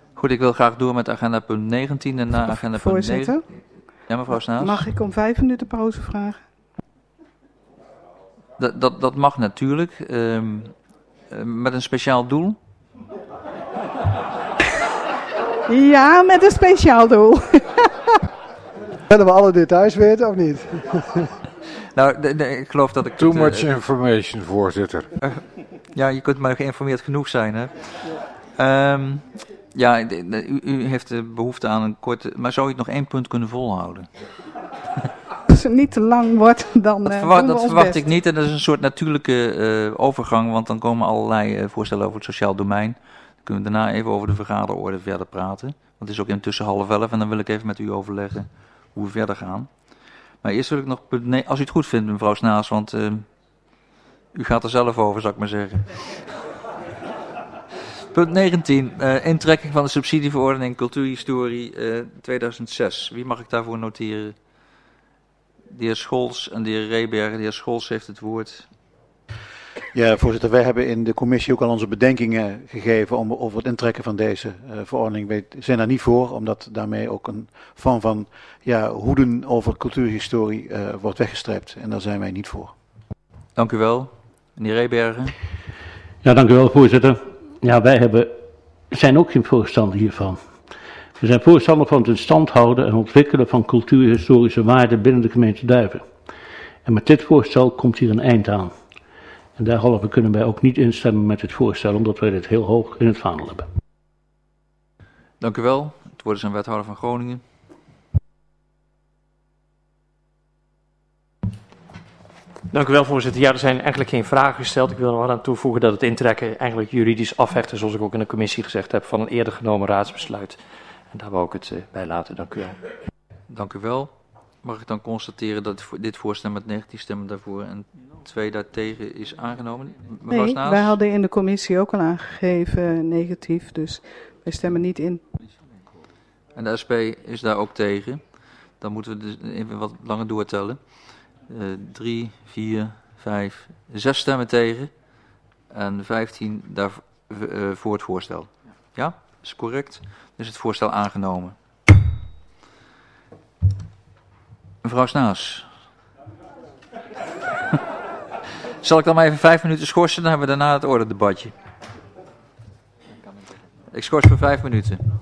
Goed, ik wil graag door met agenda punt 19 en na agenda punt 9. Voorzitter, Ja, mevrouw Snaas. mag ik om 5 minuten pauze vragen? Dat mag natuurlijk. Met een speciaal doel. Ja, met een speciaal doel. Willen we alle details weten of niet? Nou, ik geloof dat ik... Too much information, voorzitter. Ja, je kunt maar geïnformeerd genoeg zijn, hè. Ja, u heeft de behoefte aan een korte... Maar zou u het nog 1 punt kunnen volhouden? Als het niet te lang wordt, dan dat verwacht ik niet. En dat is een soort natuurlijke overgang, want dan komen allerlei voorstellen over het sociaal domein. Dan kunnen we daarna even over de vergaderorde verder praten. Want het is ook intussen 10:30 en dan wil ik even met u overleggen hoe we verder gaan. Maar eerst wil ik nog... Nee, als u het goed vindt, mevrouw Snaas, want u gaat er zelf over, zou ik maar zeggen. Punt 19. Intrekking van de subsidieverordening cultuurhistorie 2006. Wie mag ik daarvoor noteren? De heer Scholz en de heer Rebergen. De heer Scholz heeft het woord. Ja, voorzitter, wij hebben in de commissie ook al onze bedenkingen gegeven over het intrekken van deze verordening. Wij zijn daar niet voor, omdat daarmee ook een vorm van hoeden over cultuurhistorie wordt weggestreept. En daar zijn wij niet voor. Dank u wel. Meneer Rebergen. Ja, dank u wel, voorzitter. Ja, wij zijn ook geen voorstander hiervan. We zijn voorstander van het in stand houden en ontwikkelen van cultuurhistorische waarden binnen de gemeente Duiven. En met dit voorstel komt hier een eind aan. En derhalve kunnen wij ook niet instemmen met dit voorstel, omdat wij dit heel hoog in het vaandel hebben. Dank u wel. Het woord is aan wethouder van Groningen. Dank u wel, voorzitter. Ja, er zijn eigenlijk geen vragen gesteld. Ik wil er wel aan toevoegen dat het intrekken eigenlijk juridisch afhechten, zoals ik ook in de commissie gezegd heb, van een eerder genomen raadsbesluit. En daar wou ik het bij laten. Dank u wel. Dank u wel. Mag ik dan constateren dat dit voorstel met 19 stemmen daarvoor en 2 daartegen is aangenomen? Mevrouw Nee, Snaas? wij hadden in de commissie ook al aangegeven negatief, dus wij stemmen niet in. En de SP is daar ook tegen. Dan moeten we dus even wat langer doortellen. 3, 4, 5, 6 stemmen tegen en 15 voor het voorstel. Ja, is correct. Dus het voorstel aangenomen. Mevrouw Snaas. Zal ik dan maar even 5 minuten schorsen, dan hebben we daarna het ordedebatje. Ik schors voor 5 minuten.